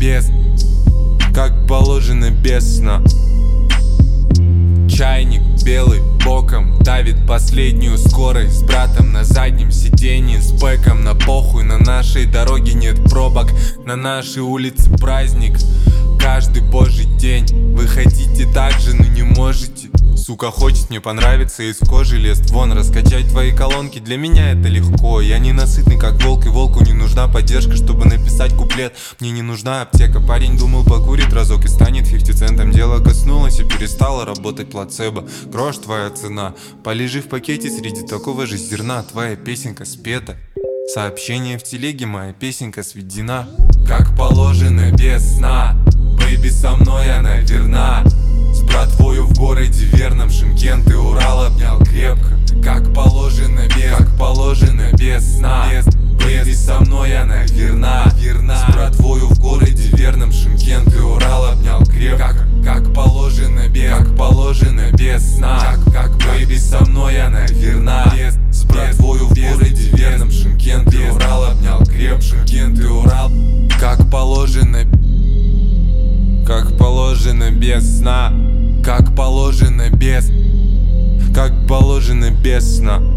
без, как положено без сна. Чайник белый боком давит последнюю скорость. С братом на заднем сиденье, с бэком на похуй. На нашей дороге нет пробок, на нашей улице праздник. Каждый божий день вы хотите так же, но не можете. Сука хочет мне понравиться, из кожи лезть вон. Раскачать твои колонки, для меня это легко. Я ненасытный как волк, и волку не нужна поддержка, чтобы написать куплет. Мне не нужна аптека. Парень думал покурит разок и станет 50 центом. Дело коснулось и перестало работать плацебо. Грош твоя цена, полежи в пакете среди такого же зерна. Твоя песенка спета, сообщение в телеге, моя песенка сведена. Как положено без сна, бэйби со мной она верна. С братвою в городе верном, Шымкент и Урал обнял крепко. Как положено без сна, бэйби со мной она верна. С братвою в городе верном, Шымкент и Урал обнял крепко. Как положено без сна, как бэйби со мной она верна. С братвою в городе верном, Шымкент и Урал обнял крепко. Шымкент и Урал. Как положено без сна, как положено без сна.